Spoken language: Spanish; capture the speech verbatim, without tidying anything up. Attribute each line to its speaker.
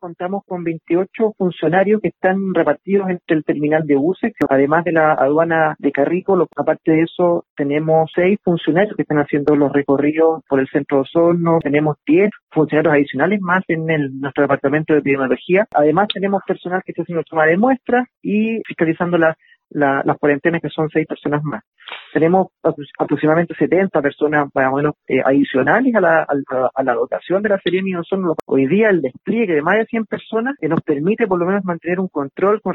Speaker 1: contamos con veintiocho funcionarios que están repartidos entre el terminal de buses, además de la aduana de Carrico. Aparte de eso, tenemos seis funcionarios que están haciendo los recorridos por el centro de Osorno. Tenemos diez funcionarios adicionales más en el, nuestro departamento de epidemiología. Además, tenemos personal que está haciendo toma de muestras y fiscalizando las La, las cuarentenas, que son seis personas más. Tenemos aproximadamente setenta personas más o menos eh, adicionales a la, a, la, a la dotación de la Seremi de Osorno. Hoy día el despliegue de más de cien personas que nos permite por lo menos mantener un control con